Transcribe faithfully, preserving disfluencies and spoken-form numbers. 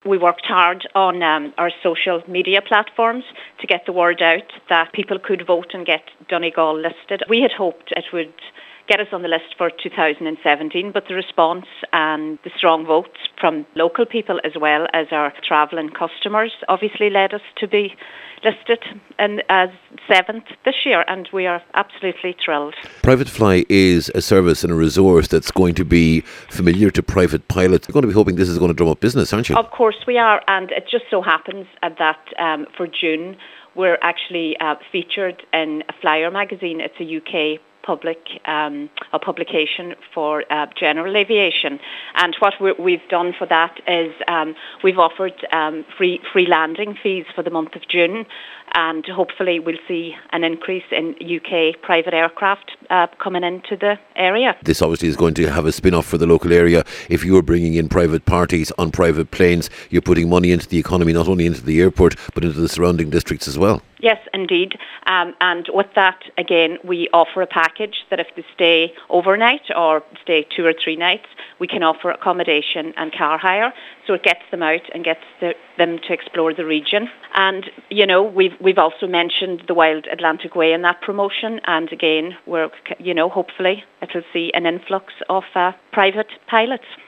We worked hard on um, our social media platforms to get the word out that people could vote and get Donegal listed. We had hoped it would get us on the list for two thousand seventeen, but the response and the strong votes from local people as well as our travelling customers obviously led us to be listed in, as seventh this year, and we are absolutely thrilled. Private Fly is a service and a resource that's going to be familiar to private pilots. You're going to be hoping this is going to drum up business, aren't you? Of course we are, and it just so happens that um, for June we're actually uh, featured in a Flyer magazine. It's a U K public um, a publication for uh, general aviation, and what we, we've done for that is um, we've offered um, free free landing fees for the month of June, and hopefully we'll see an increase in U K private aircraft uh, coming into the area. This obviously is going to have a spin-off for the local area. If you're bringing in private parties on private planes, you're putting money into the economy, not only into the airport but into the surrounding districts as well. Yes, indeed. Um, and with that, again, we offer a package that if they stay overnight or stay two or three nights, we can offer accommodation and car hire. So it gets them out and gets the, them to explore the region. And, you know, we've we've also mentioned the Wild Atlantic Way in that promotion. And again, we're, you know, hopefully it'll see an influx of uh, private pilots.